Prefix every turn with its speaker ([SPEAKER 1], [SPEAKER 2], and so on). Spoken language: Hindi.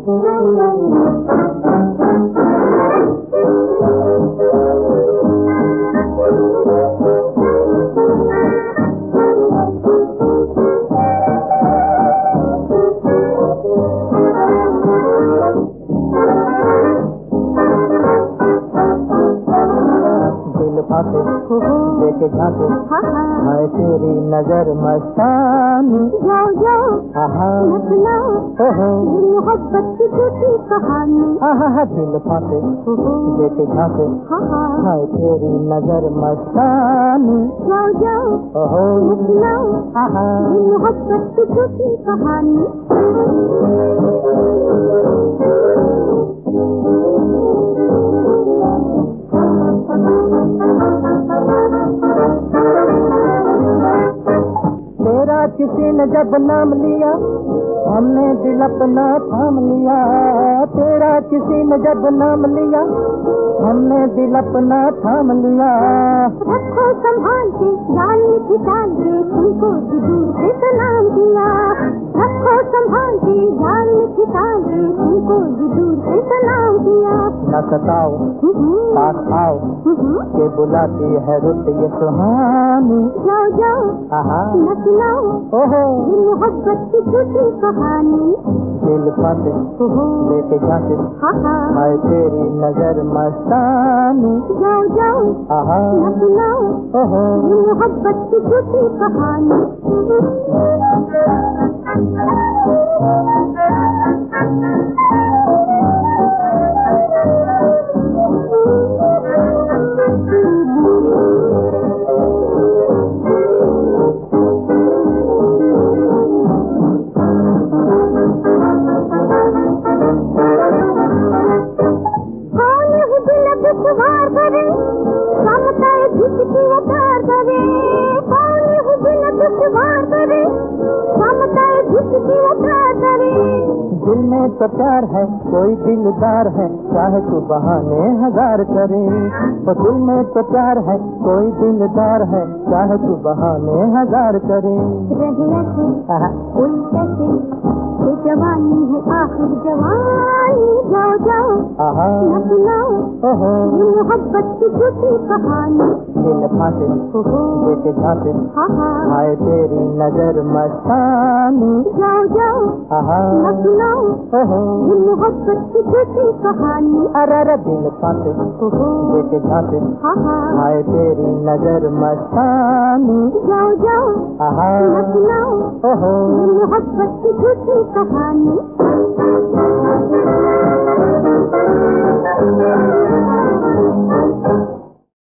[SPEAKER 1] देखे झांके मैं तेरी नजर मस्तानी
[SPEAKER 2] जाओ जाओ सुनाओ मोहब्बत की झूठी कहानी
[SPEAKER 1] दिल फांसे देखे झांके मैं तेरी नजर मस्तानी
[SPEAKER 2] जाओ जाओ सुनाओ मोहब्बत की झूठी कहानी
[SPEAKER 1] किसी ने जब नाम लिया हमने दिल अपना थाम लिया। तेरा किसी ने जब नाम लिया हमने दिल अपना थाम लिया।
[SPEAKER 2] रखो संभाल के जान में खिंचाल के तुमको दूर से सलाम किया। रखो संभाल के जान में खिंचाल के तुमको दूर से सलाम किया।
[SPEAKER 1] न सताओ पास आओ के बुलाती है रुत ये सुहानी।
[SPEAKER 2] जाओ जाओ न सुनाओ मोहब्बत की झूठी कहानी।
[SPEAKER 1] दिल फांसे लेके जाते मैं तेरी नजर मस्तानी।
[SPEAKER 2] जाओ जाओ न सुनाओ मोहब्बत की झूठी कहानी। दुश्वार करे समताए जिसकी उतार करे। कौन है दिल दुश्वार करे समताए जिसकी उतार करे।
[SPEAKER 1] दिल में तो प्यार है कोई दिलदार है चाहे तू बहाने हजार करे। तो दिल में तो प्यार है कोई दिलदार है चाहे तू बहाने हजार करे।
[SPEAKER 2] रहे ऐसे कोई कैसे ये जवानी है आखिर जवानी। जाओ जाओ न सुनाओ मोहब्बत की झूठी कहानी।
[SPEAKER 1] दिल फांसे देखे झांसे आए तेरी नजर मस्तानी।
[SPEAKER 2] जाओ जाओ न सुनाओ मोहब्बत की झूठी कहानी।
[SPEAKER 1] अरे दिल फांसे देखे झांसे आए तेरी नजर मस्तानी।
[SPEAKER 2] जाओ जाओ न सुनाओ मोहब्बत की झूठी कहानी।